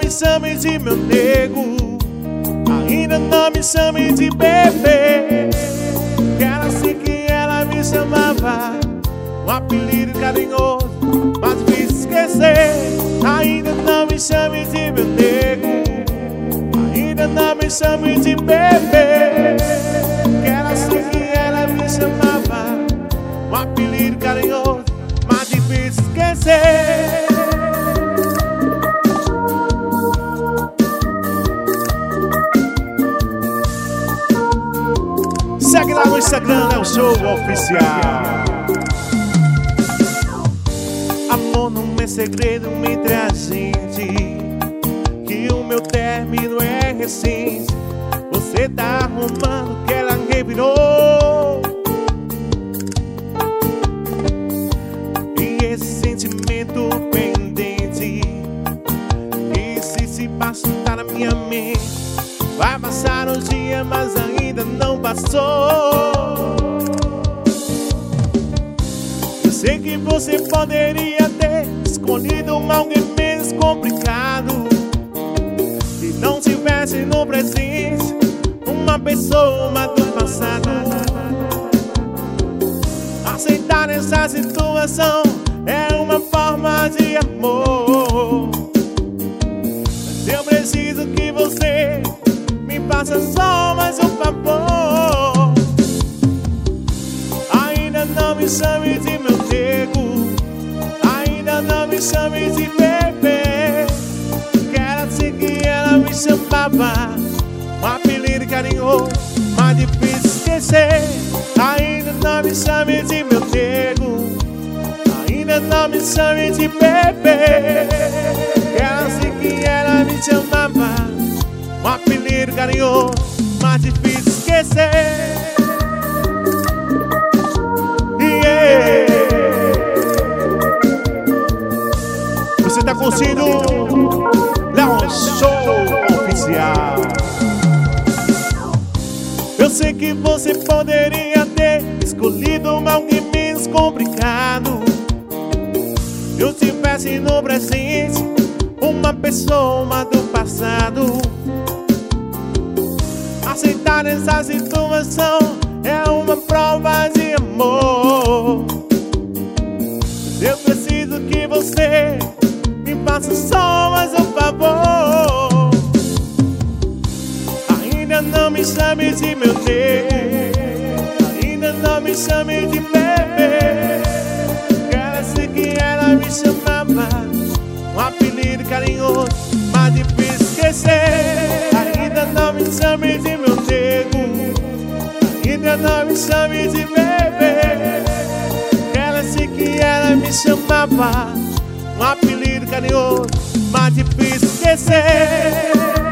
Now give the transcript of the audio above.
me chame de meu nego, ainda não me chame de bebê. Que era assim que ela me chamava, um apelido carinhoso, mas difícil esquecer. Ainda não me chame de meu nego, ainda não me chame de bebê. Que era assim que ela me chamava, um apelido carinhoso, mas difícil esquecer. Segue lá no Instagram, é o show oficial. Amor, não é segredo entre a gente, que o meu término é recente. Você tá arrumando que ela revirou, e esse sentimento pendente, e se passar na minha mente, vai passar um dia, mas ainda não passou. Eu sei que você poderia ter escolhido alguém menos complicado, se não tivesse no presente uma pessoa do passado. Aceitar essa situação é uma forma de amor, mas eu preciso que você me faça só mais um favor. Ainda não me chame de meu nego, ainda não me chame de bebê. Quero assim que ela me chamava, um apelido carinhoso, mas difícil esquecer. Ainda não me chame de meu nego, ainda não me chame de bebê. Quero assim que ela me chamava, um apelido carinhoso, mas difícil esquecer. Yeah. Você tá curtindo Leon Show Oficial. Eu sei que você poderia ter escolhido alguém menos complicado, se eu tivesse no presente uma pessoa do passado. Aceitar essa situação é uma prova de amor, mas eu preciso que você me faça só mais um favor. Ainda não me chame de meu nego, ainda não me chame de bebê. Quero assim que ela me chamava, um apelido carinhoso, mas difícil esquecer. Ainda não me chame de meu nego, ainda não me chame de bebê. Quero assim que ela me chamava, um apelido carinhoso, mas difícil esquecer.